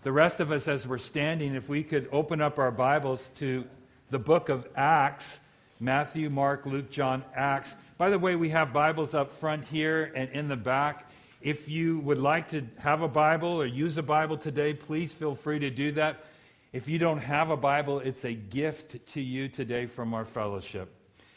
the rest of us, as we're standing, if we could open up our Bibles to the book of Acts, Matthew, Mark, Luke, John, Acts. By the way, we have Bibles up front here and in the back. If you would like to have a Bible or use a Bible today, please feel free to do that. If you don't have a Bible, it's a gift to you today from our fellowship.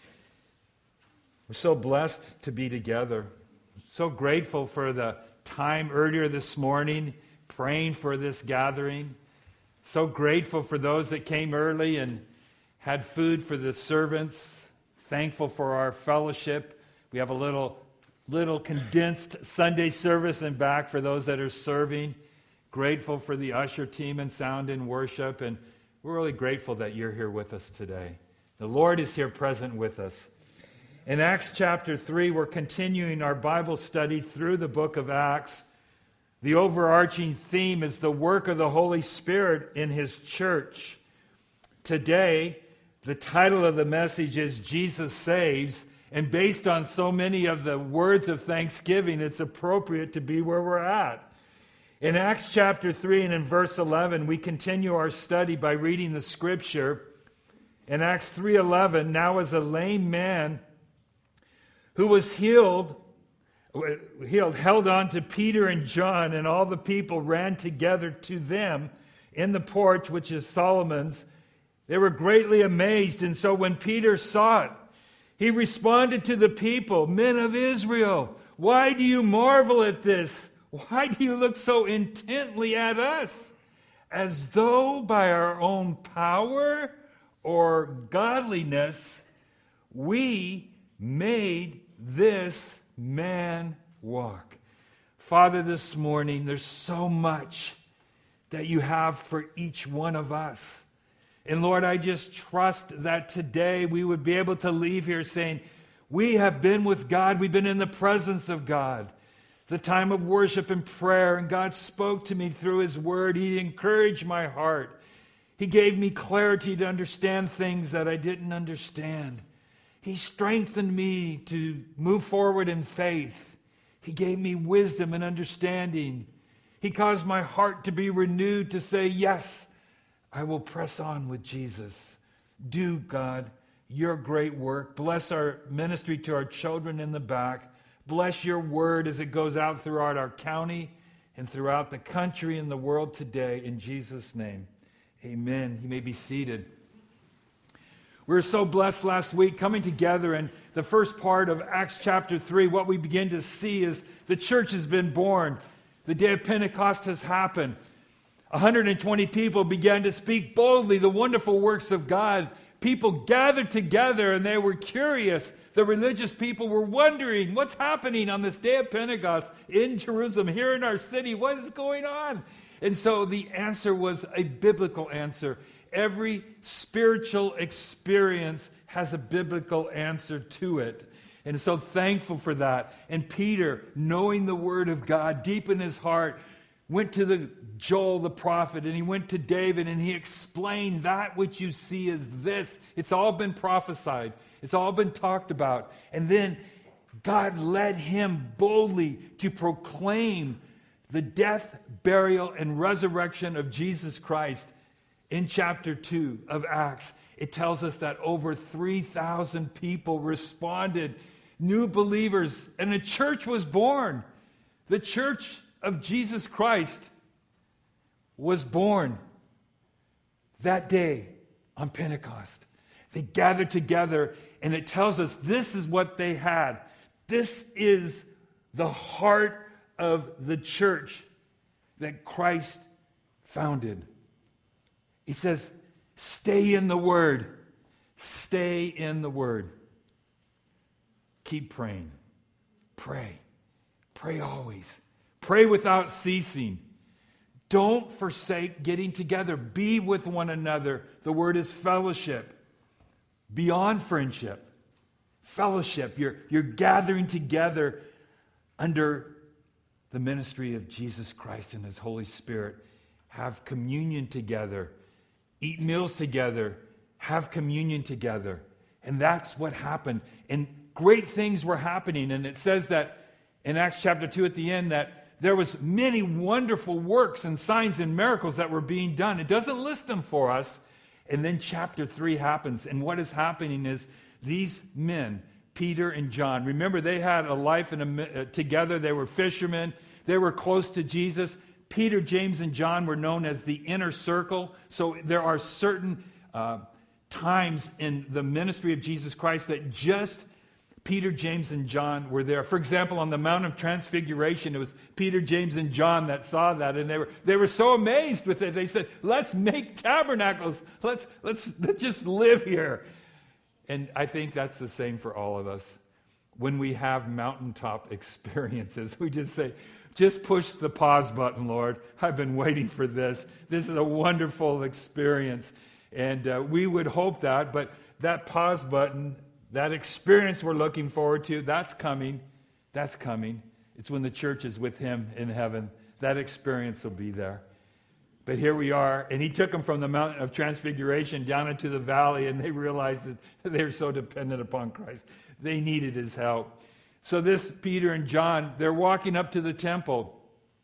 We're so blessed to be together. So grateful for the time earlier this morning praying for this gathering. So grateful for those that came early and had food for the servants. Thankful for our fellowship. We have a little condensed Sunday service and back for those that are serving. Grateful for the usher team and sound and worship. And we're really grateful that you're here with us today. The Lord is here present with us. In Acts chapter 3, we're continuing our Bible study through the book of Acts. The overarching theme is the work of the Holy Spirit in His church. Today, the title of the message is Jesus Saves, and based on so many of the words of thanksgiving, it's appropriate to be where we're at. In Acts chapter 3 and in verse 11, we continue our study by reading the scripture. In Acts 3:11, now as a lame man who was healed, held on to Peter and John, and all the people ran together to them in the porch, which is Solomon's. They were greatly amazed, and so when Peter saw it, he responded to the people, "Men of Israel, why do you marvel at this? Why do you look so intently at us, as though by our own power or godliness we made this man walk?" Father, this morning, there's so much that you have for each one of us. And Lord, I just trust that today we would be able to leave here saying, we have been with God, we've been in the presence of God. The time of worship and prayer, and God spoke to me through His Word. He encouraged my heart. He gave me clarity to understand things that I didn't understand. He strengthened me to move forward in faith. He gave me wisdom and understanding. He caused my heart to be renewed to say, yes, I will press on with Jesus. Do, God, your great work. Bless our ministry to our children in the back. Bless your word as it goes out throughout our county and throughout the country and the world today. In Jesus' name, amen. You may be seated. We were so blessed last week coming together in the first part of Acts chapter 3. What we begin to see is the church has been born. The day of Pentecost has happened. 120 people began to speak boldly the wonderful works of God. People gathered together and they were curious. The religious people were wondering what's happening on this day of Pentecost in Jerusalem, here in our city. What is going on? And so the answer was a biblical answer. Every spiritual experience has a biblical answer to it. And so thankful for that. And Peter, knowing the word of God deep in his heart, went to Joel the prophet, and he went to David, and he explained that which you see as this. It's all been prophesied. It's all been talked about. And then God led him boldly to proclaim the death, burial, and resurrection of Jesus Christ. In chapter 2 of Acts, it tells us that over 3,000 people responded, new believers, and a church was born. The church of Jesus Christ was born that day on Pentecost. They gathered together, and it tells us this is what they had. This is the heart of the church that Christ founded. He says, stay in the Word. Stay in the Word. Keep praying. Pray. Pray always. Pray without ceasing. Don't forsake getting together. Be with one another. The word is fellowship. Beyond friendship. Fellowship. You're gathering together under the ministry of Jesus Christ and His Holy Spirit. Have communion together. Eat meals together. Have communion together. And that's what happened. And great things were happening. And it says that in Acts chapter 2 at the end that there was many wonderful works and signs and miracles that were being done. It doesn't list them for us. And then chapter 3 happens. And what is happening is these men, Peter and John, remember they had a life together. They were fishermen. They were close to Jesus. Peter, James, and John were known as the inner circle. So there are certain times in the ministry of Jesus Christ that just Peter, James, and John were there. For example, on the Mount of Transfiguration, it was Peter, James, and John that saw that, and they were so amazed with it. They said, "Let's make tabernacles. Let's just live here." And I think that's the same for all of us. When we have mountaintop experiences, we just say, "Just push the pause button, Lord. I've been waiting for this. This is a wonderful experience." And we would hope that, but that pause button, that experience we're looking forward to, that's coming. That's coming. It's when the church is with him in heaven. That experience will be there. But here we are, and he took them from the Mount of Transfiguration down into the valley, and they realized that they were so dependent upon Christ. They needed his help. So this Peter and John, they're walking up to the temple.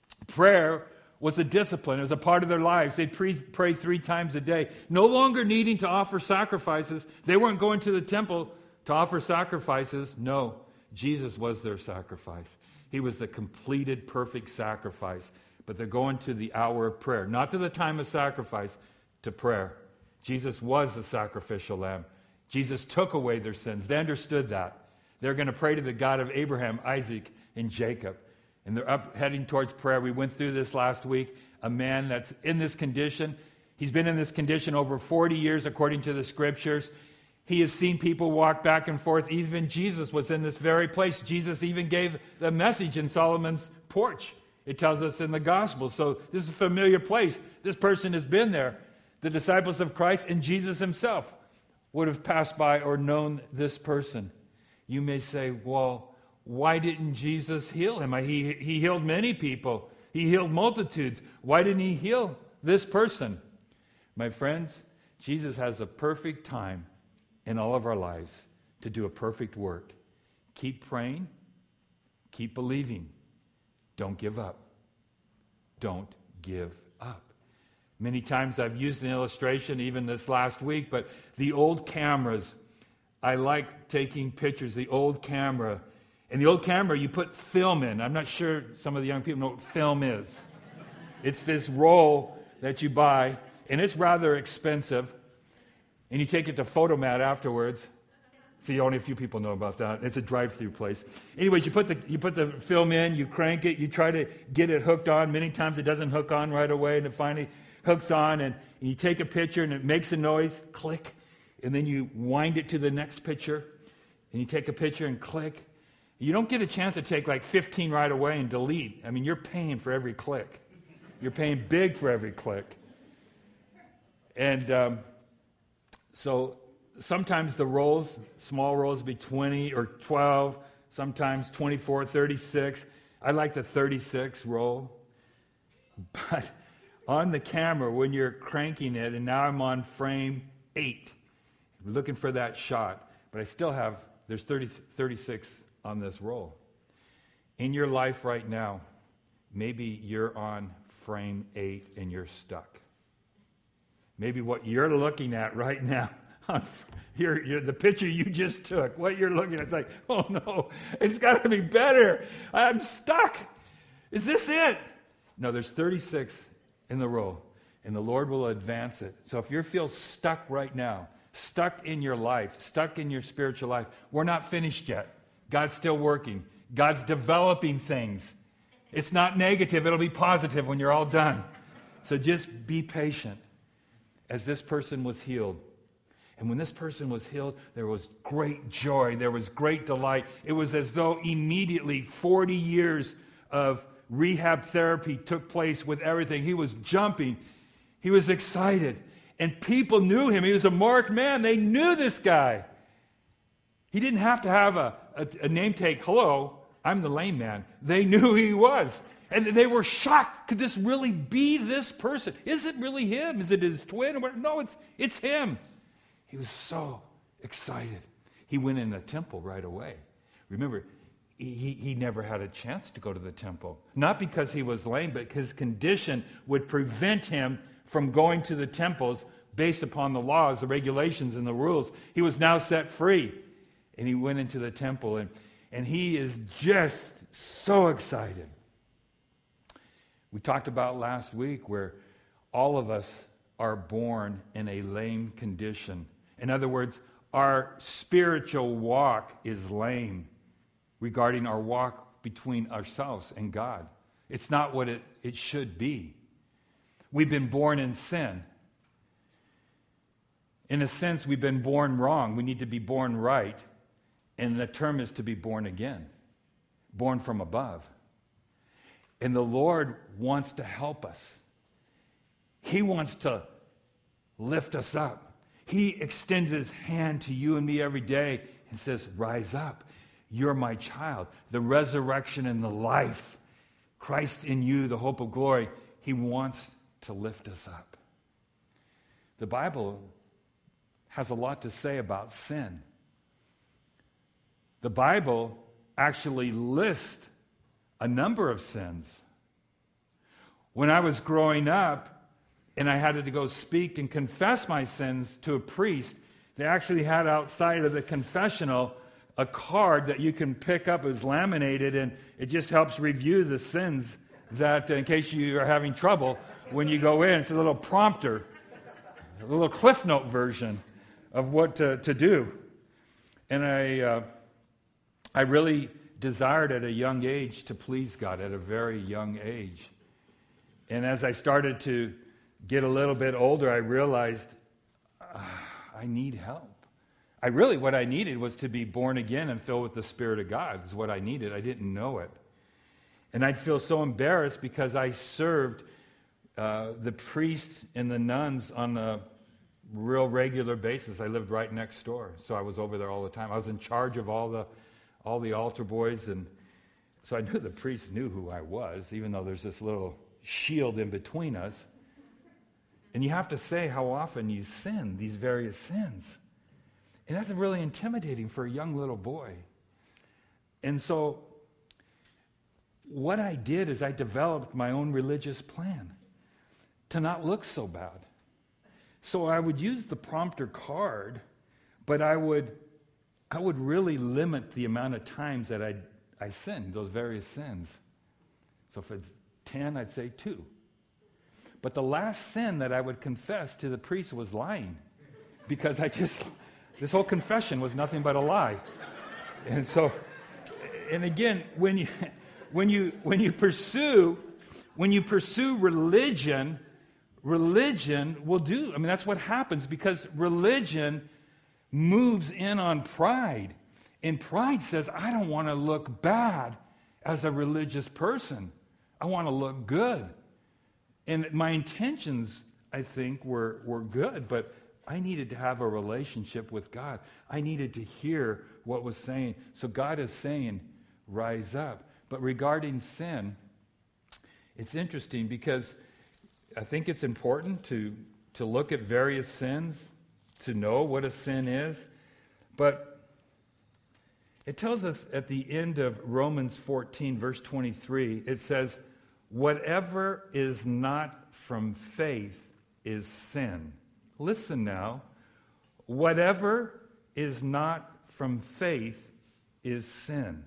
Prayer was a discipline. It was a part of their lives. They'd pray 3 times a day. No longer needing to offer sacrifices. They weren't going to the temple to offer sacrifices. No, Jesus was their sacrifice. He was the completed, perfect sacrifice. But they're going to the hour of prayer. Not to the time of sacrifice, to prayer. Jesus was the sacrificial lamb. Jesus took away their sins. They understood that. They're going to pray to the God of Abraham, Isaac, and Jacob. And they're up heading towards prayer. We went through this last week. A man that's in this condition. He's been in this condition over 40 years according to the scriptures. He has seen people walk back and forth. Even Jesus was in this very place. Jesus even gave the message in Solomon's porch. It tells us in the gospel. So this is a familiar place. This person has been there. The disciples of Christ and Jesus himself would have passed by or known this person. You may say, well, why didn't Jesus heal him? He healed many people. He healed multitudes. Why didn't he heal this person? My friends, Jesus has a perfect time in all of our lives to do a perfect work. Keep praying. Keep believing. Don't give up. Don't give up. Many times I've used an illustration, even this last week, but the old cameras, I like taking pictures, the old camera. In the old camera, you put film in. I'm not sure some of the young people know what film is. It's this roll that you buy, and it's rather expensive. And you take it to Photomat afterwards. See, only a few people know about that. It's a drive-through place. Anyways, you put the film in, you crank it, you try to get it hooked on. Many times it doesn't hook on right away, and it finally hooks on, and you take a picture, and it makes a noise, click, and then you wind it to the next picture, and you take a picture and click. You don't get a chance to take like 15 right away and delete. I mean, you're paying for every click. You're paying big for every click. And so sometimes the rolls, small rolls, be 20 or 12, sometimes 24, 36. I like the 36 roll. But on the camera, when you're cranking it, and now I'm on frame 8, I'm looking for that shot, but I still have, there's 36 on this roll. In your life right now, maybe you're on frame 8 and you're stuck. Maybe what you're looking at right now, the picture you just took, what you're looking at, it's like, oh no, it's got to be better. I'm stuck. Is this it? No, there's 36 in the roll, and the Lord will advance it. So if you feel stuck right now, stuck in your life, stuck in your spiritual life, we're not finished yet. God's still working. God's developing things. It's not negative. It'll be positive when you're all done. So just be patient as this person was healed. And when this person was healed, there was great joy. There was great delight. It was as though immediately 40 years of rehab therapy took place with everything. He was jumping. He was excited. And people knew him. He was a marked man. They knew this guy. He didn't have to have a name tag. Hello, I'm the lame man. They knew who he was. And they were shocked. Could this really be this person? Is it really him? Is it his twin? No, it's him. He was so excited. He went in the temple right away. Remember, he never had a chance to go to the temple. Not because he was lame, but his condition would prevent him from going to the temples based upon the laws, the regulations, and the rules. He was now set free. And he went into the temple, and he is just so excited. We talked about last week where all of us are born in a lame condition. In other words, our spiritual walk is lame regarding our walk between ourselves and God. It's not what it should be. We've been born in sin. In a sense, we've been born wrong. We need to be born right. And the term is to be born again, born from above. And the Lord wants to help us. He wants to lift us up. He extends his hand to you and me every day and says, rise up. You're my child. The resurrection and the life. Christ in you, the hope of glory. He wants to lift us up. The Bible has a lot to say about sin. The Bible actually lists a number of sins. When I was growing up and I had to go speak and confess my sins to a priest, they actually had outside of the confessional a card that you can pick up. It was laminated, and it just helps review the sins that, in case you are having trouble when you go in. It's a little prompter, a little Cliff Note version of what to do. And I really desired at a young age to please God, at a very young age. And as I started to get a little bit older, I realized I need help. What I needed was to be born again and filled with the Spirit of God is what I needed. I didn't know it. And I'd feel so embarrassed because I served the priests and the nuns on a real regular basis. I lived right next door, so I was over there all the time. I was in charge of all the altar boys, and so I knew the priests knew who I was, even though there's this little shield in between us. And you have to say how often you sin, these various sins. And that's really intimidating for a young little boy. And so what I did is I developed my own religious plan to not look so bad. So I would use the prompter card, but I would really limit the amount of times that I sinned, those various sins. So if it's 10, I'd say 2. But the last sin that I would confess to the priest was lying, because this whole confession was nothing but a lie. And so, and again, when you pursue religion will do. I mean, that's what happens, because religion moves in on pride. And pride says, I don't want to look bad as a religious person. I want to look good. And my intentions, I think, were good, but I needed to have a relationship with God. I needed to hear what was saying. So God is saying, rise up. But regarding sin, it's interesting because I think it's important to look at various sins, to know what a sin is. But it tells us at the end of Romans 14, verse 23, it says, whatever is not from faith is sin. Listen now. Whatever is not from faith is sin.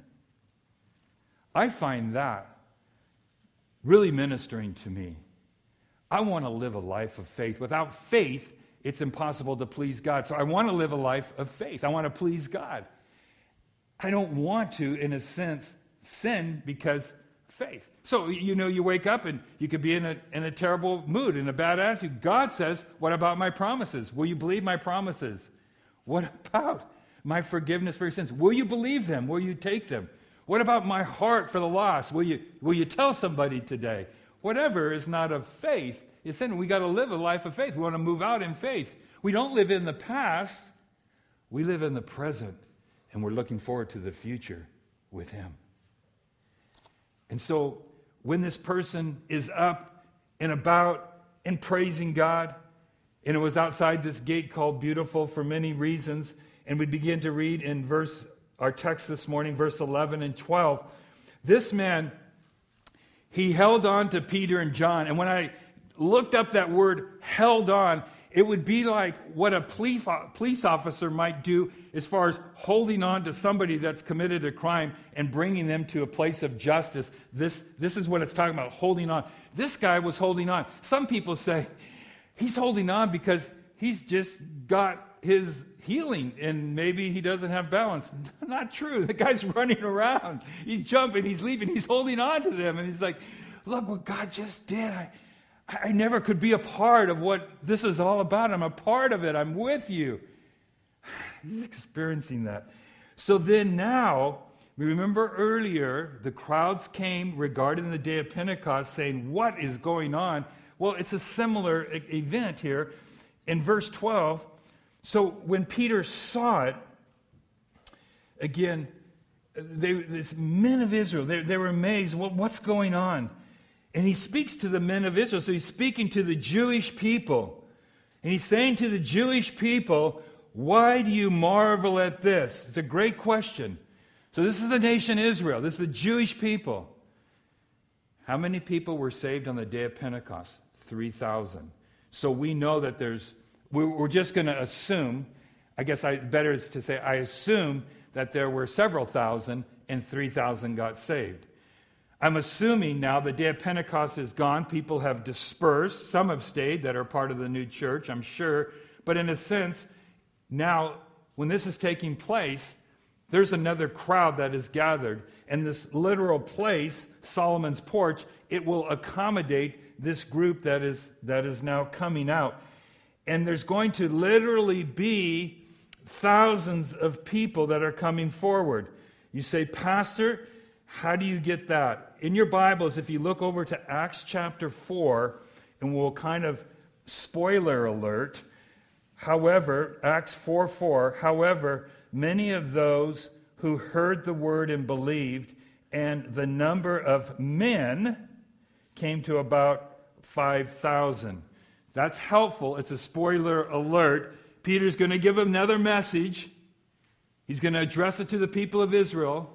I find that really ministering to me. I want to live a life of faith. Without faith, it's impossible to please God. So I want to live a life of faith. I want to please God. I don't want to, in a sense, sin because faith. So, you wake up and you could be in a terrible mood, in a bad attitude. God says, what about my promises? Will you believe my promises? What about my forgiveness for your sins? Will you believe them? Will you take them? What about my heart for the lost? Will you tell somebody today? Whatever is not of faith is sin. We got to live a life of faith. We want to move out in faith. We don't live in the past. We live in the present, and we're looking forward to the future with Him. And so when this person is up and about and praising God, and it was outside this gate called Beautiful for many reasons, and we begin to read in verse our text this morning, verse 11 and 12. This man, he held on to Peter and John. And when I looked up that word, held on, it would be like what a police officer might do as far as holding on to somebody that's committed a crime and bringing them to a place of justice. This is what it's talking about, holding on. This guy was holding on. Some people say he's holding on because he's just got his healing and maybe he doesn't have balance. Not true. The guy's running around. He's jumping. He's leaping. He's holding on to them. And he's like, look what God just did. I never could be a part of what this is all about. I'm a part of it. I'm with you. He's experiencing that. So then now, remember earlier, the crowds came regarding the day of Pentecost saying, what is going on? Well, it's a similar event here in verse 12. So when Peter saw it, again, these men of Israel, they were amazed. Well, what's going on? And he speaks to the men of Israel. So he's speaking to the Jewish people. And he's saying to the Jewish people, why do you marvel at this? It's a great question. So this is the nation Israel. This is the Jewish people. How many people were saved on the day of Pentecost? 3,000. So we know that we're just going to assume, I guess better is to say, I assume that there were several thousand and 3,000 got saved. I'm assuming now the day of Pentecost is gone. People have dispersed. Some have stayed that are part of the new church, I'm sure. But in a sense, now when this is taking place, there's another crowd that is gathered. And this literal place, Solomon's porch, it will accommodate this group that is now coming out. And there's going to literally be thousands of people that are coming forward. You say, Pastor, how do you get that? In your Bibles, if you look over to Acts chapter 4, and we'll kind of spoiler alert, however, Acts 4:4, however, many of those who heard the word and believed, and the number of men came to about 5,000. That's helpful. It's a spoiler alert. Peter's going to give another message. He's going to address it to the people of Israel.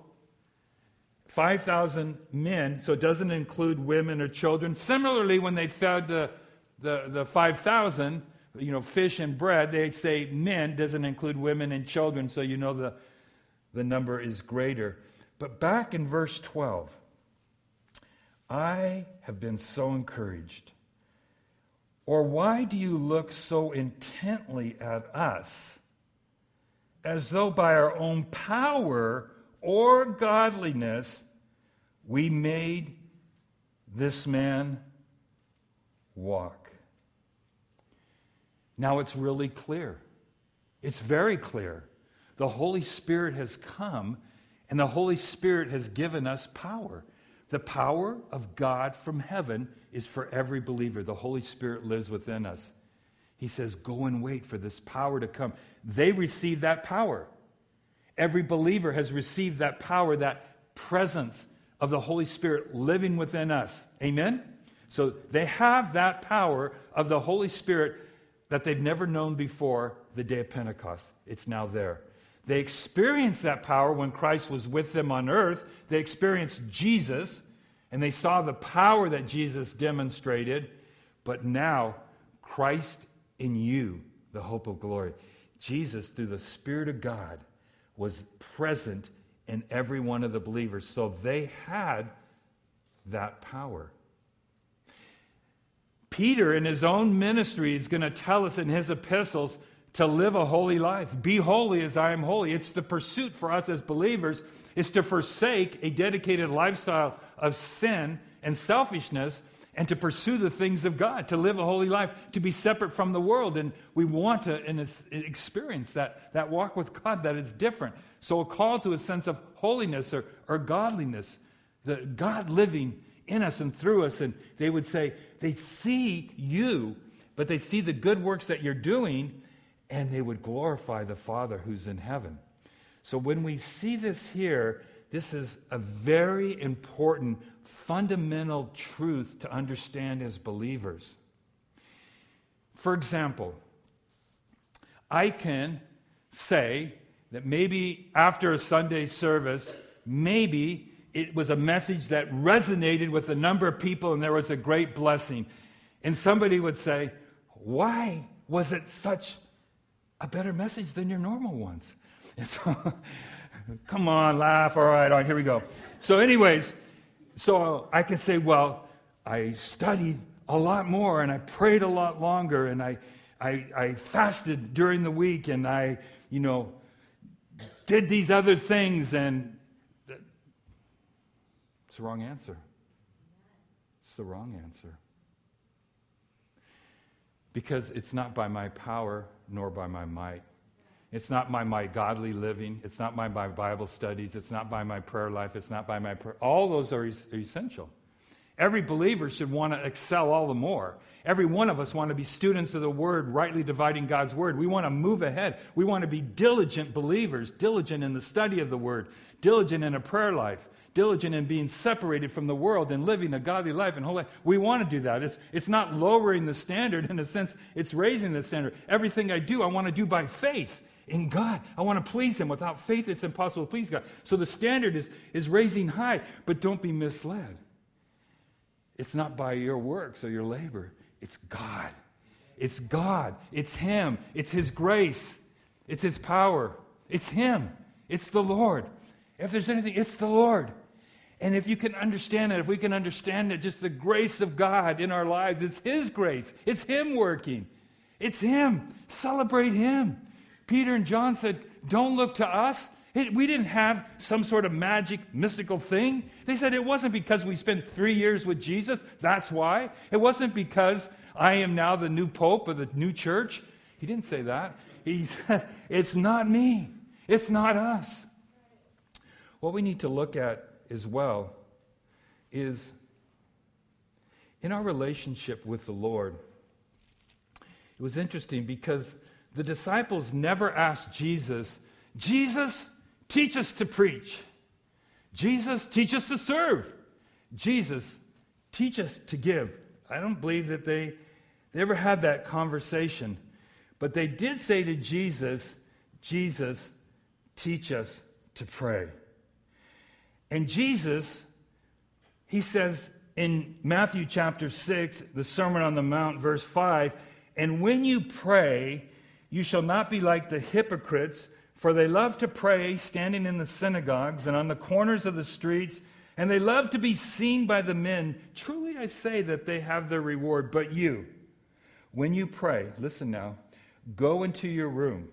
5,000 men, so it doesn't include women or children. Similarly, when they fed the 5,000, fish and bread, they'd say men, doesn't include women and children, so you know the number is greater. But back in verse 12, I have been so encouraged. Or why do you look so intently at us, as though by our own power or godliness we made this man walk? Now it's really clear. It's very clear. The Holy Spirit has come, and the Holy Spirit has given us power. The power of God from heaven is for every believer. The Holy Spirit lives within us. He says, go and wait for this power to come. They receive that power. Every believer has received that power, that presence of the Holy Spirit living within us. Amen? So they have that power of the Holy Spirit that they've never known before the day of Pentecost. It's now there. They experienced that power when Christ was with them on earth. They experienced Jesus, and they saw the power that Jesus demonstrated. But now, Christ in you, the hope of glory. Jesus, through the Spirit of God, was present in every one of the believers. So they had that power. Peter, in his own ministry, is going to tell us in his epistles to live a holy life. Be holy as I am holy. It's the pursuit for us as believers is to forsake a dedicated lifestyle of sin and selfishness and to pursue the things of God, to live a holy life, to be separate from the world. And we want to experience that walk with God that is different. So a call to a sense of holiness or godliness, the God living in us and through us. And they would say, they see you, but they see the good works that you're doing, and they would glorify the Father who's in heaven. So when we see this here, this is a very important, fundamental truth to understand as believers. For example, I can say, that maybe after a Sunday service, maybe it was a message that resonated with a number of people and there was a great blessing. And somebody would say, why was it such a better message than your normal ones? And so, come on, laugh. All right, here we go. So anyways, so I can say, well, I studied a lot more and I prayed a lot longer and I fasted during the week and I, did these other things, and it's the wrong answer. It's the wrong answer. Because it's not by my power nor by my might. It's not by my godly living. It's not by my Bible studies. It's not by my prayer life. It's not by my prayer. All those are essential. Every believer should want to excel all the more. Every one of us want to be students of the Word, rightly dividing God's Word. We want to move ahead. We want to be diligent believers, diligent in the study of the Word, diligent in a prayer life, diligent in being separated from the world and living a godly life and holy life. We want to do that. It's not lowering the standard. In a sense, it's raising the standard. Everything I do, I want to do by faith in God. I want to please Him. Without faith, it's impossible to please God. So the standard is raising high, but don't be misled. It's not by your works or your labor. It's God. It's God. It's Him. It's His grace. It's His power. It's Him. It's the Lord. If there's anything, it's the Lord. And if you can understand it, if we can understand it, just the grace of God in our lives, it's His grace. It's Him working. It's Him. Celebrate Him. Peter and John said, don't look to us. We didn't have some sort of magic, mystical thing. They said it wasn't because we spent 3 years with Jesus. That's why. It wasn't because I am now the new pope of the new church. He didn't say that. He said, it's not me. It's not us. What we need to look at as well is in our relationship with the Lord. It was interesting because the disciples never asked Jesus, teach us to preach. Jesus, teach us to serve. Jesus, teach us to give. I don't believe that they ever had that conversation. But they did say to Jesus, teach us to pray. And Jesus, He says in Matthew chapter 6, the Sermon on the Mount, verse 5, and when you pray, you shall not be like the hypocrites, for they love to pray standing in the synagogues and on the corners of the streets, and they love to be seen by the men. Truly I say that they have their reward. But you, when you pray, listen now, go into your room.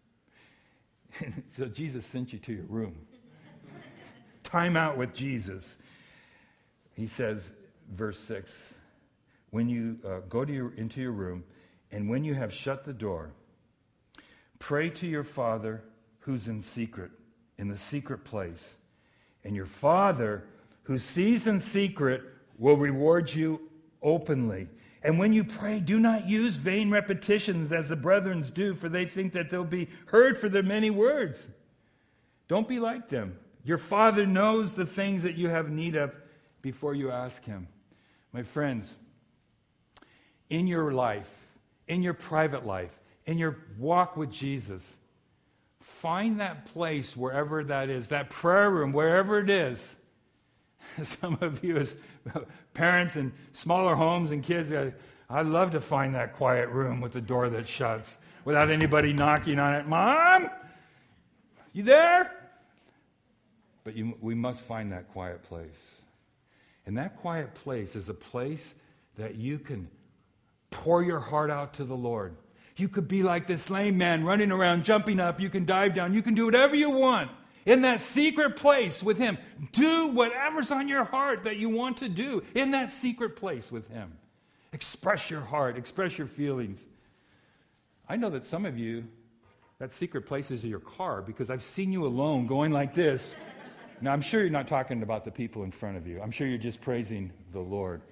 So Jesus sent you to your room. Time out with Jesus. He says, verse 6, when you go into your room, and when you have shut the door, pray to your Father who's in secret, in the secret place. And your Father who sees in secret will reward you openly. And when you pray, do not use vain repetitions as the brethren do, for they think that they'll be heard for their many words. Don't be like them. Your Father knows the things that you have need of before you ask Him. My friends, in your life, in your private life, in your walk with Jesus, find that place wherever that is, that prayer room, wherever it is. Some of you as parents in smaller homes and kids, I'd love to find that quiet room with the door that shuts without anybody knocking on it. Mom, you there? But we must find that quiet place. And that quiet place is a place that you can pour your heart out to the Lord. You could be like this lame man running around, jumping up. You can dive down. You can do whatever you want in that secret place with Him. Do whatever's on your heart that you want to do in that secret place with Him. Express your heart. Express your feelings. I know that some of you, that secret place is your car because I've seen you alone going like this. Now, I'm sure you're not talking about the people in front of you. I'm sure you're just praising the Lord.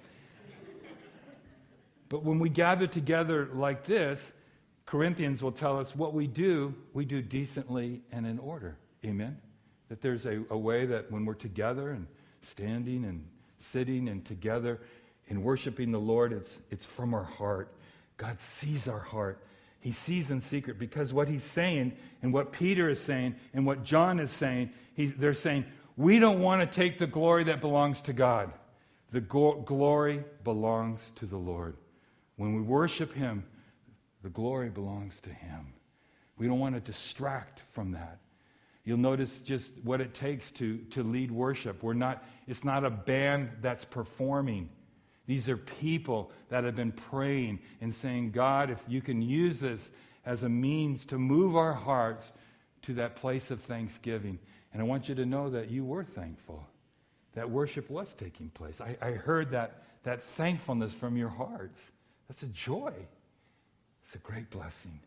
But when we gather together like this, Corinthians will tell us what we do decently and in order. Amen? That there's a way that when we're together and standing and sitting and together and worshiping the Lord, it's from our heart. God sees our heart. He sees in secret, because what he's saying and what Peter is saying and what John is saying, they're saying, we don't want to take the glory that belongs to God. The glory belongs to the Lord. When we worship him, the glory belongs to him. We don't want to distract from that. You'll notice just what it takes to lead worship. It's not a band that's performing. These are people that have been praying and saying, God, if you can use this as a means to move our hearts to that place of thanksgiving. And I want you to know that you were thankful, that worship was taking place. I heard that thankfulness from your hearts. That's a joy. It's a great blessing.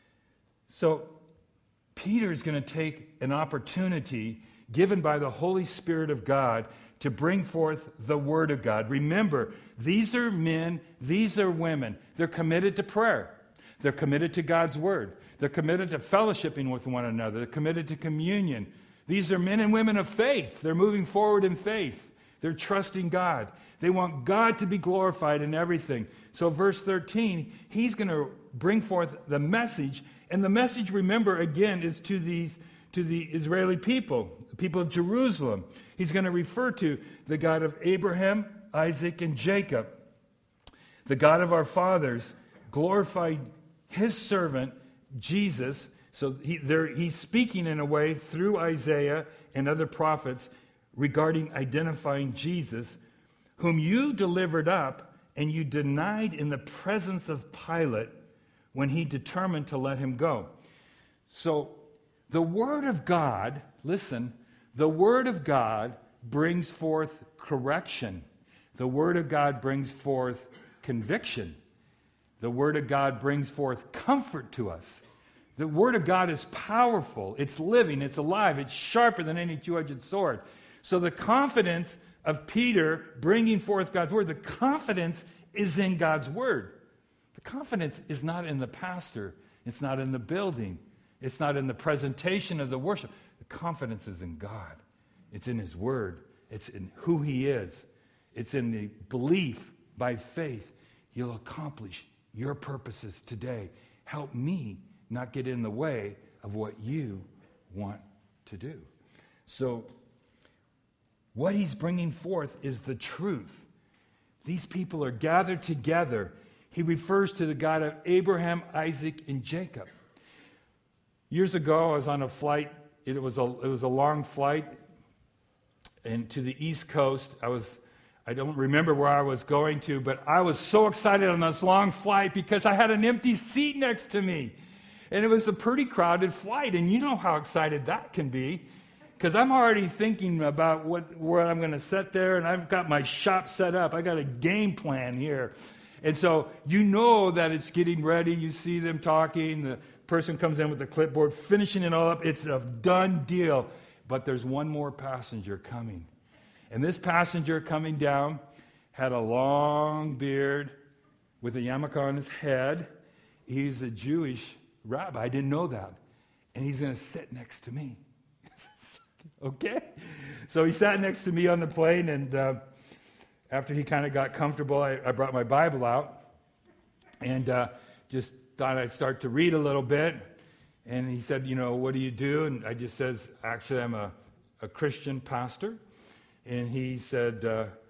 So Peter is going to take an opportunity given by the Holy Spirit of God to bring forth the Word of God. Remember, these are men, these are women. They're committed to prayer. They're committed to God's Word. They're committed to fellowshipping with one another. They're committed to communion. These are men and women of faith. They're moving forward in faith. They're trusting God. They want God to be glorified in everything. So verse 13, he's going to bring forth the message. And the message, remember, again, is to the Israeli people, the people of Jerusalem. He's going to refer to the God of Abraham, Isaac, and Jacob. The God of our fathers glorified his servant, Jesus. So he's speaking in a way through Isaiah and other prophets regarding identifying Jesus, whom you delivered up and you denied in the presence of Pilate when he determined to let him go. So the Word of God, listen, the Word of God brings forth correction. The Word of God brings forth conviction. The Word of God brings forth comfort to us. The Word of God is powerful. It's living. It's alive. It's sharper than any two-edged sword. So the confidence of Peter bringing forth God's Word, the confidence is in God's Word. The confidence is not in the pastor. It's not in the building. It's not in the presentation of the worship. The confidence is in God. It's in His Word. It's in who He is. It's in the belief by faith you'll accomplish your purposes today. Help me not get in the way of what you want to do. So what he's bringing forth is the truth. These people are gathered together. He refers to the God of Abraham, Isaac, and Jacob. Years ago, I was on a flight. It was a long flight, and to the East Coast. I don't remember where I was going to, but I was so excited on this long flight because I had an empty seat next to me. And it was a pretty crowded flight, and you know how excited that can be, because I'm already thinking about where I'm going to sit there, and I've got my shop set up. I got a game plan here. And so you know that it's getting ready. You see them talking. The person comes in with the clipboard, finishing it all up. It's a done deal. But there's one more passenger coming. And this passenger coming down had a long beard with a yarmulke on his head. He's a Jewish rabbi. I didn't know that. And he's going to sit next to me. Okay? So he sat next to me on the plane, and after he kind of got comfortable, I brought my Bible out and just thought I'd start to read a little bit. And he said, what do you do? And I just says, actually, I'm a Christian pastor. And he said,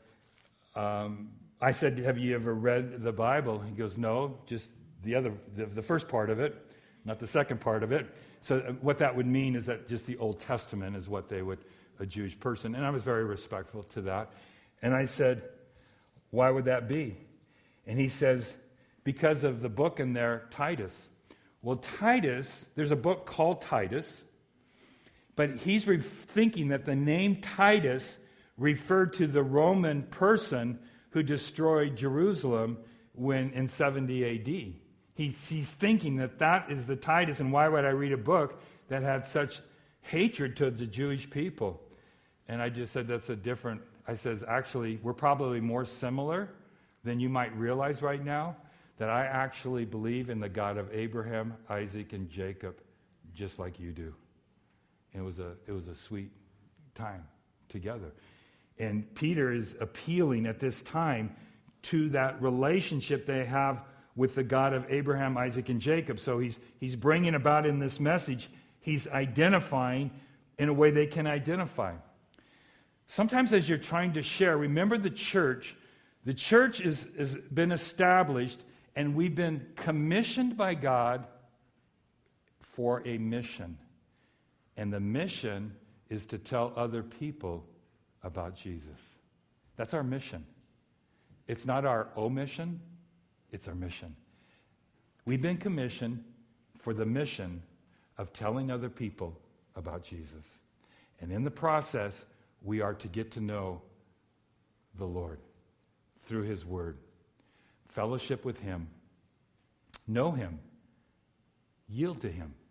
I said, have you ever read the Bible? He goes, no, just the first part of it, not the second part of it. So what that would mean is that just the Old Testament is what a Jewish person. And I was very respectful to that. And I said, why would that be? And he says, because of the book in there, Titus. Well, Titus, there's a book called Titus, but he's thinking that the name Titus referred to the Roman person who destroyed Jerusalem in 70 A.D. He's thinking that is the Titus, and why would I read a book that had such hatred towards the Jewish people? And I just said, I says, actually, we're probably more similar than you might realize right now, that I actually believe in the God of Abraham, Isaac, and Jacob, just like you do. And it was a sweet time together. And Peter is appealing at this time to that relationship they have with the God of Abraham, Isaac, and Jacob. So he's bringing about in this message, he's identifying in a way they can identify. Sometimes as you're trying to share, remember the church has been established, and we've been commissioned by God for a mission. And the mission is to tell other people about Jesus. That's our mission. It's not our omission, it's our mission. We've been commissioned for the mission of telling other people about Jesus. And in the process, we are to get to know the Lord through His Word, fellowship with Him, know Him, yield to Him,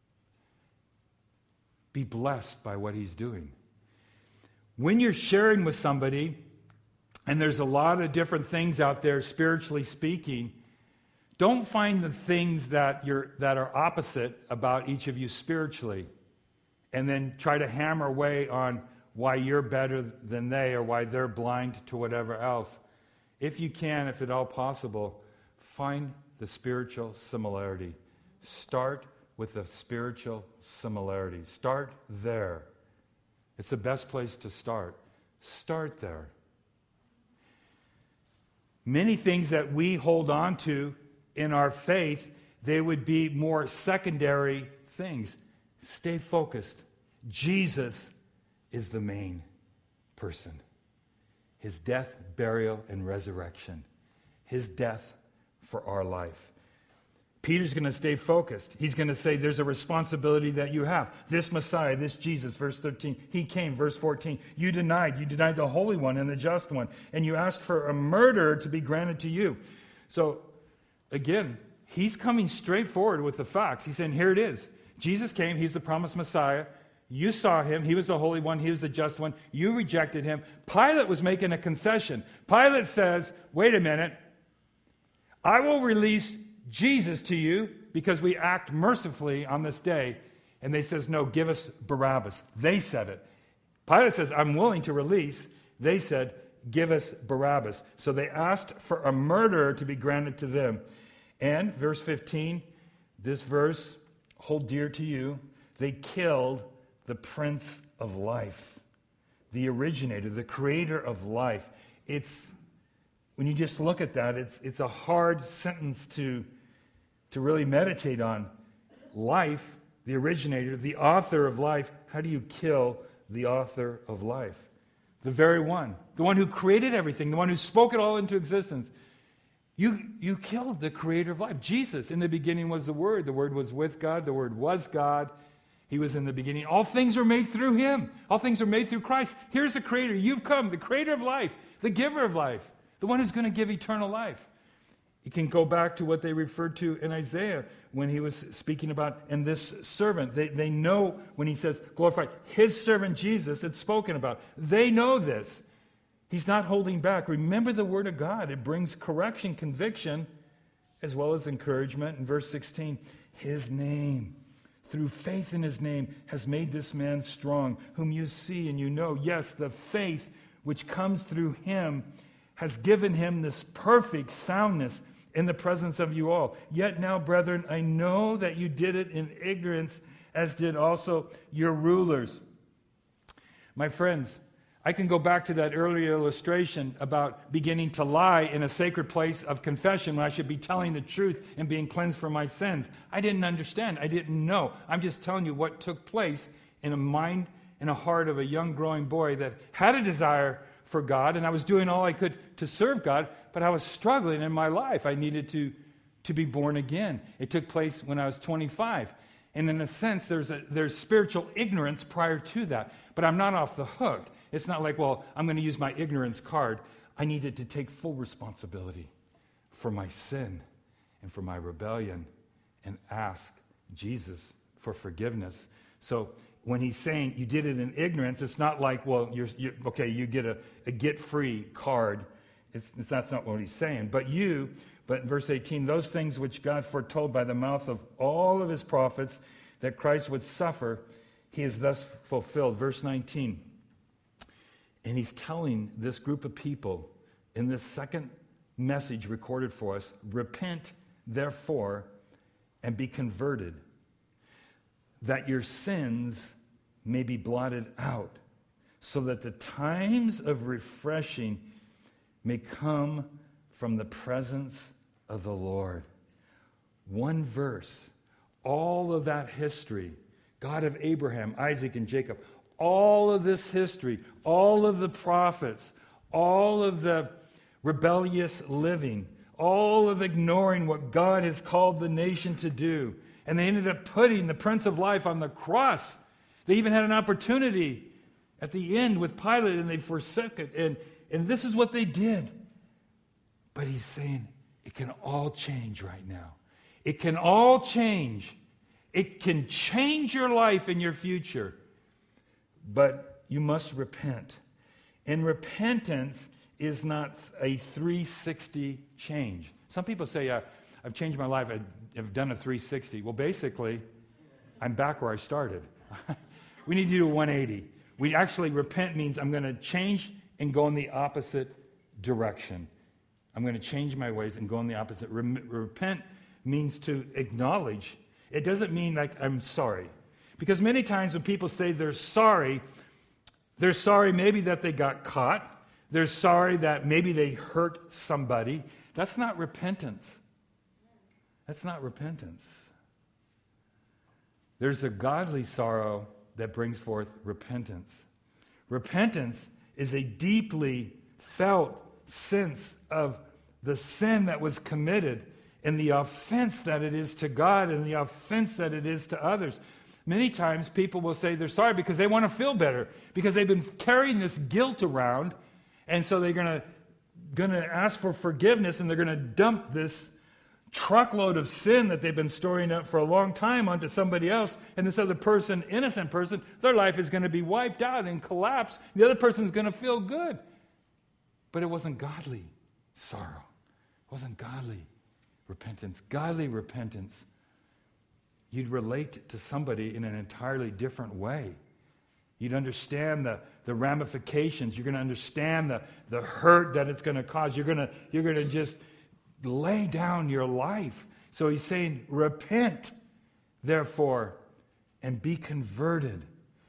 be blessed by what He's doing. When you're sharing with somebody, and there's a lot of different things out there spiritually speaking, don't find the things that are opposite about each of you spiritually, and then try to hammer away on why you're better than they or why they're blind to whatever else. If you can, if at all possible, find the spiritual similarity. Start with the spiritual similarity. Start there. It's the best place to start. Start there. Many things that we hold on to in our faith, they would be more secondary things. Stay focused. Jesus is the main person. His death, burial, and resurrection. His death for our life. Peter's going to stay focused. He's going to say there's a responsibility that you have. This Messiah, this Jesus, verse 13, he came, verse 14. You denied the Holy One and the Just One, and you asked for a murderer to be granted to you. So, again, he's coming straight forward with the facts. He's saying, here it is. Jesus came, he's the promised Messiah. You saw him, he was the Holy One, he was the Just One. You rejected him. Pilate was making a concession. Pilate says, wait a minute, I will release Jesus to you because we act mercifully on this day. And they says, no, give us Barabbas. They said it. Pilate says, I'm willing to release. They said, give us Barabbas. So they asked for a murderer to be granted to them. And verse 15, this verse, hold dear to you, they killed the Prince of Life, the originator, the creator of life. When you just look at that, it's a hard sentence to really meditate on. Life, the originator, the author of life. How do you kill the author of life? The very one. The one who created everything. The one who spoke it all into existence. You killed the creator of life. Jesus, in the beginning was the Word. The Word was with God. The Word was God. He was in the beginning. All things are made through Him. All things are made through Christ. Here's the creator. You've come, the creator of life, the giver of life, the one who's going to give eternal life. You can go back to what they referred to in Isaiah when he was speaking about, and this servant, they know when he says, glorified, his servant Jesus, it's spoken about. They know this. He's not holding back. Remember the word of God. It brings correction, conviction, as well as encouragement. In verse 16, his name, through faith in his name, has made this man strong, whom you see and you know. Yes, the faith which comes through him has given him this perfect soundness in the presence of you all. Yet now, brethren, I know that you did it in ignorance, as did also your rulers. My friends, I can go back to that earlier illustration about beginning to lie in a sacred place of confession when I should be telling the truth and being cleansed from my sins. I didn't understand. I didn't know. I'm just telling you what took place in a mind and a heart of a young growing boy that had a desire for God, and I was doing all I could to serve God, but I was struggling in my life. I needed to be born again. It took place when I was 25. And in a sense, there's spiritual ignorance prior to that. But I'm not off the hook. It's not like, well, I'm going to use my ignorance card. I needed to take full responsibility for my sin and for my rebellion and ask Jesus for forgiveness. So when he's saying you did it in ignorance, it's not like, well, you get a get-free card. That's not what he's saying. But in verse 18, those things which God foretold by the mouth of all of his prophets that Christ would suffer, he has thus fulfilled. Verse 19, and he's telling this group of people in this second message recorded for us, repent therefore, and be converted, that your sins may be blotted out, so that the times of refreshing may come from the presence of the Lord. One verse, all of that history, God of Abraham, Isaac, and Jacob, all of this history, all of the prophets, all of the rebellious living, all of ignoring what God has called the nation to do. And they ended up putting the Prince of Life on the cross. They even had an opportunity at the end with Pilate, and they forsook it. And this is what they did. But he's saying, it can all change right now. It can all change. It can change your life and your future. But you must repent. And repentance is not a 360 change. Some people say, I've changed my life. I've done a 360. Well, basically, I'm back where I started. We need to do a 180. We actually, repent means I'm going to change and go in the opposite direction. I'm going to change my ways and go in the opposite. Repent means to acknowledge. It doesn't mean like I'm sorry. Because many times when people say they're sorry maybe that they got caught. They're sorry that maybe they hurt somebody. That's not repentance. That's not repentance. There's a godly sorrow that brings forth repentance. Repentance is a deeply felt sense of the sin that was committed and the offense that it is to God and the offense that it is to others. Many times people will say they're sorry because they want to feel better, because they've been carrying this guilt around, and so they're going to ask for forgiveness, and they're going to dump this truckload of sin that they've been storing up for a long time onto somebody else, and this other person, innocent person, their life is going to be wiped out and collapse. The other person is going to feel good. But it wasn't godly sorrow. It wasn't godly repentance. Godly repentance, you'd relate to somebody in an entirely different way. You'd understand the ramifications. You're going to understand the hurt that it's going to cause. You're going to just lay down your life. So he's saying, repent, therefore, and be converted.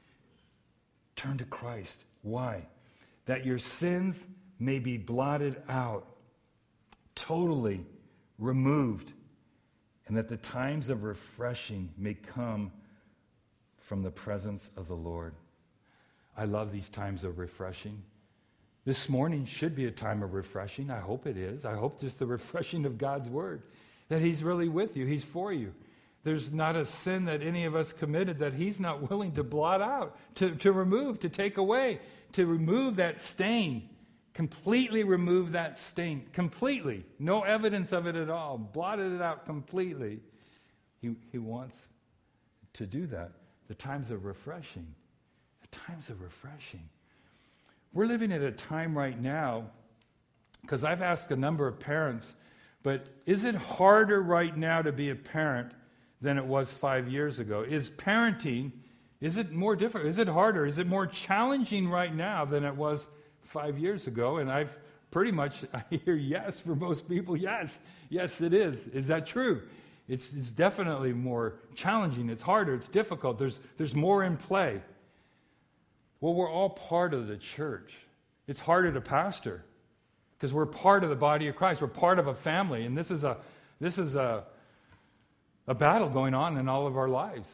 Turn to Christ. Why? That your sins may be blotted out, totally removed, and that the times of refreshing may come from the presence of the Lord. I love these times of refreshing. This morning should be a time of refreshing. I hope it is. I hope just the refreshing of God's word, that he's really with you. He's for you. There's not a sin that any of us committed that he's not willing to blot out, to remove, to take away, to remove that stain, completely remove that stain, completely. No evidence of it at all. Blotted it out completely. He wants to do that. The times of refreshing. The times of refreshing. We're living at a time right now, because I've asked a number of parents, but is it harder right now to be a parent than it was 5 years ago? Is parenting, is it more difficult? Is it harder? Is it more challenging right now than it was 5 years ago? And I hear yes for most people. Yes, it is. Is that true? It's definitely more challenging. It's harder. It's difficult. There's more in play. Well, we're all part of the church. It's harder to pastor because we're part of the body of Christ. We're part of a family, and this is a battle going on in all of our lives.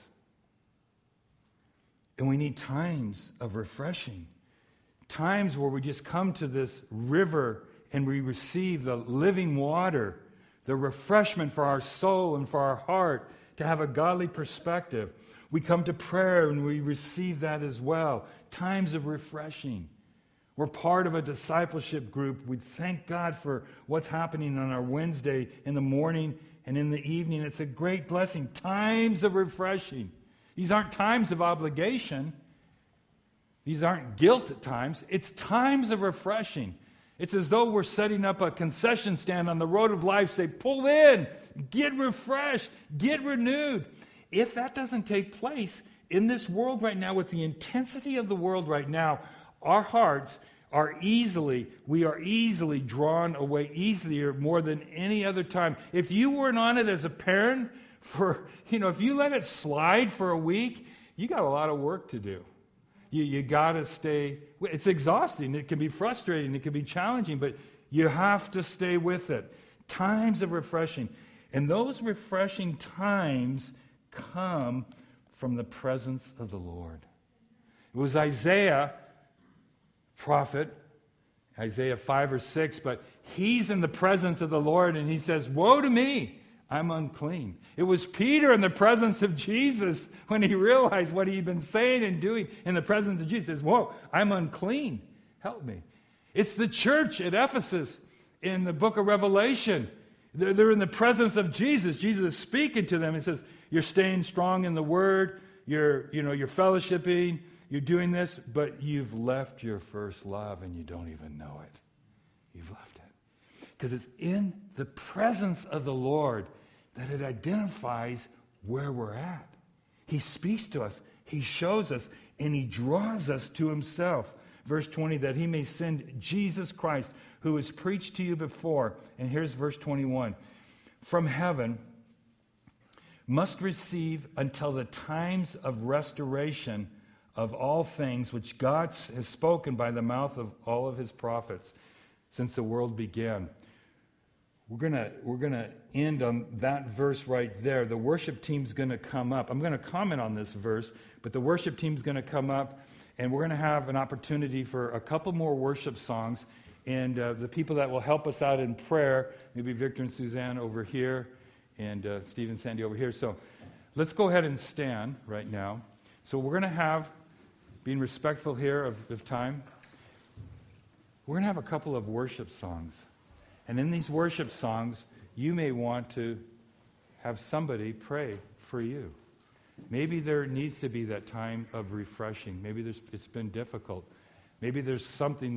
And we need times of refreshing, times where we just come to this river and we receive the living water, the refreshment for our soul and for our heart, to have a godly perspective. We come to prayer and we receive that as well. Times of refreshing. We're part of a discipleship group. We thank God for what's happening on our Wednesday in the morning and in the evening. It's a great blessing. Times of refreshing. These aren't times of obligation. These aren't guilt at times. It's times of refreshing. It's as though we're setting up a concession stand on the road of life, say, pull in, get refreshed, get renewed. If that doesn't take place in this world right now, with the intensity of the world right now, our hearts we are easily drawn away, easier more than any other time. If you weren't on it as a parent, if you let it slide for a week, you got a lot of work to do. You got to stay. It's exhausting. It can be frustrating. It can be challenging, but you have to stay with it. Times of refreshing. And those refreshing times come from the presence of the Lord. It was Isaiah, prophet, Isaiah 5 or 6, but he's in the presence of the Lord and he says, "Woe to me, I'm unclean." It was Peter in the presence of Jesus when he realized what he'd been saying and doing in the presence of Jesus. He says, "Whoa, I'm unclean. Help me." It's the church at Ephesus in the book of Revelation. They're in the presence of Jesus. Jesus is speaking to them and says, "You're staying strong in the Word. You're fellowshipping. You're doing this, but you've left your first love and you don't even know it. You've left it." Because it's in the presence of the Lord that it identifies where we're at. He speaks to us. He shows us, and he draws us to himself. Verse 20, that he may send Jesus Christ, who was preached to you before. And here's verse 21. From heaven must receive until the times of restoration of all things which God has spoken by the mouth of all of his prophets since the world began. We're gonna end on that verse right there. The worship team's going to come up. I'm going to comment on this verse, but the worship team's going to come up, and we're going to have an opportunity for a couple more worship songs. And the people that will help us out in prayer, maybe Victor and Suzanne over here, and Steve and Sandy over here. So let's go ahead and stand right now. So we're going to have, being respectful here of time, we're going to have a couple of worship songs. And in these worship songs, you may want to have somebody pray for you. Maybe there needs to be that time of refreshing. Maybe it's been difficult. Maybe there's something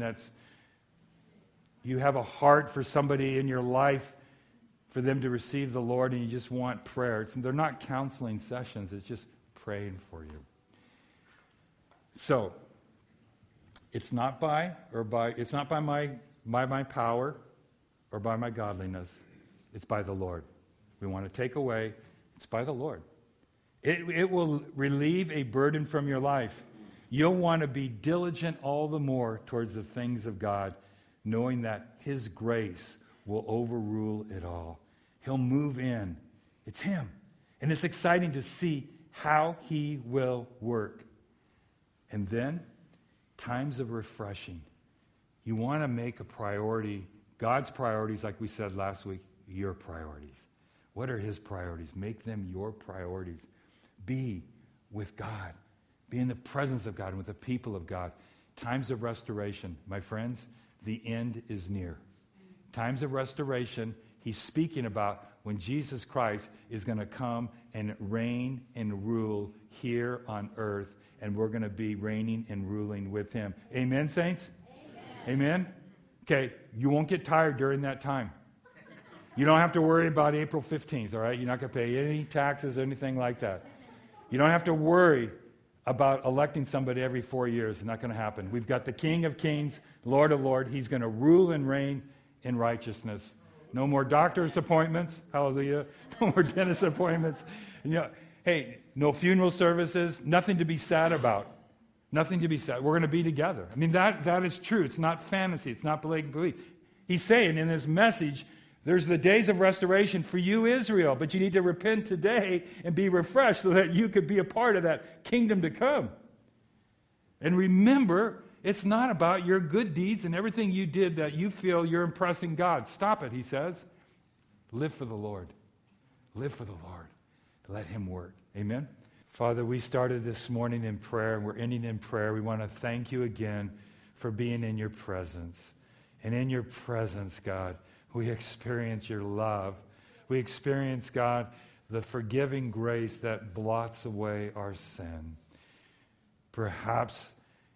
you have a heart for somebody in your life for them to receive the Lord, and you just want prayer. They're not counseling sessions. It's just praying for you. So, it's not by my power or by my godliness. It's by the Lord. We want to take away. It's by the Lord. It will relieve a burden from your life. You'll want to be diligent all the more towards the things of God, knowing that his grace will overrule it all. He'll move in. It's him. And it's exciting to see how he will work. And then, times of refreshing. You want to make a priority, God's priorities, like we said last week, your priorities. What are his priorities? Make them your priorities. Be with God. Be in the presence of God and with the people of God. Times of restoration. My friends, the end is near. Times of restoration, he's speaking about when Jesus Christ is going to come and reign and rule here on earth, and we're going to be reigning and ruling with him. Amen, saints? Amen? Okay, you won't get tired during that time. You don't have to worry about April 15th, all right? You're not going to pay any taxes or anything like that. You don't have to worry about electing somebody every 4 years. It's not going to happen. We've got the King of Kings, Lord of Lords. He's going to rule and reign in righteousness. No more doctor's appointments. Hallelujah. No more dentist appointments. Hey, no funeral services. Nothing to be sad about. Nothing to be sad. We're going to be together. I mean, that is true. It's not fantasy. It's not blatant belief. He's saying in this message, there's the days of restoration for you, Israel, but you need to repent today and be refreshed so that you could be a part of that kingdom to come. And remember, it's not about your good deeds and everything you did that you feel you're impressing God. Stop it, he says. Live for the Lord. Live for the Lord. Let him work. Amen? Father, we started this morning in prayer, and we're ending in prayer. We want to thank you again for being in your presence. And in your presence, God, we experience your love. We experience, God, the forgiving grace that blots away our sin. Perhaps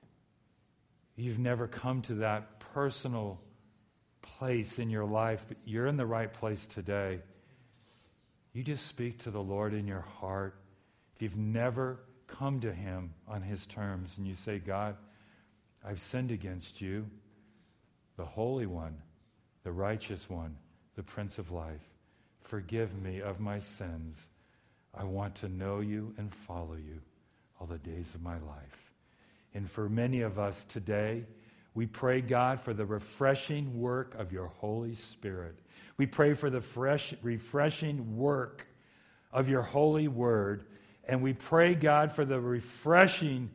you've never come to that personal place in your life, but you're in the right place today. You just speak to the Lord in your heart. If you've never come to him on his terms and you say, God, I've sinned against you. the Holy One, the Righteous One, the Prince of Life, forgive me of my sins. I want to know you and follow you all the days of my life. And for many of us today, we pray, God, for the refreshing work of your Holy Spirit. We pray for the refreshing work of your holy word. And we pray, God, for the refreshing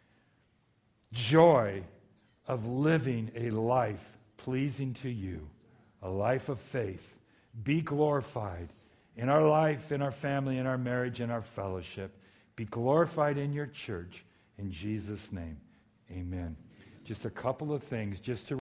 joy of living a life pleasing to you, a life of faith. Be glorified in our life, in our family, in our marriage, in our fellowship. Be glorified in your church. In Jesus' name, amen. Just a couple of things just to